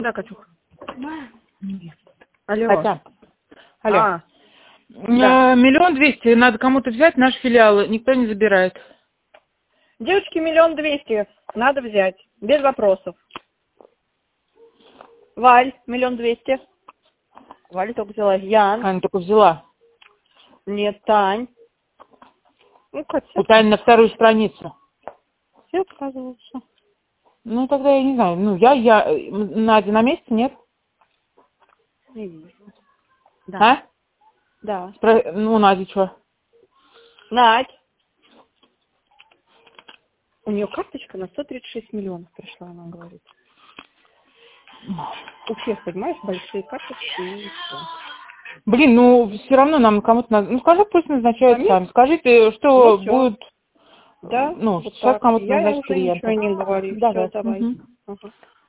Да, Катюх. Алло. Катя. Алло. Да. 1 200 000 надо кому-то взять, наш филиал, никто не забирает. Девочки, 1 200 000 надо взять, без вопросов. Валь, 1 200 000. Валя только взяла. Ян. Аня только взяла. Нет, Тань. Ну, Катя. У Тани на 2-ю страницу. Все отказываются. Ну, тогда я не знаю. Ну, Надя на месте, нет? Не вижу. Да. А? Да. Ну, Надя что? Надь. У нее карточка на 136 миллионов пришла, она говорит. У всех, понимаешь, большие карточки и все. Блин, ну, все равно нам кому-то надо... Ну, скажи, пусть назначают сами. Скажите, что Ну, будет... Да, Ну, вот сейчас так. кому-то Я назначить уже ничего клиента. не говорю. Давай. Все, давай. Угу. Ага.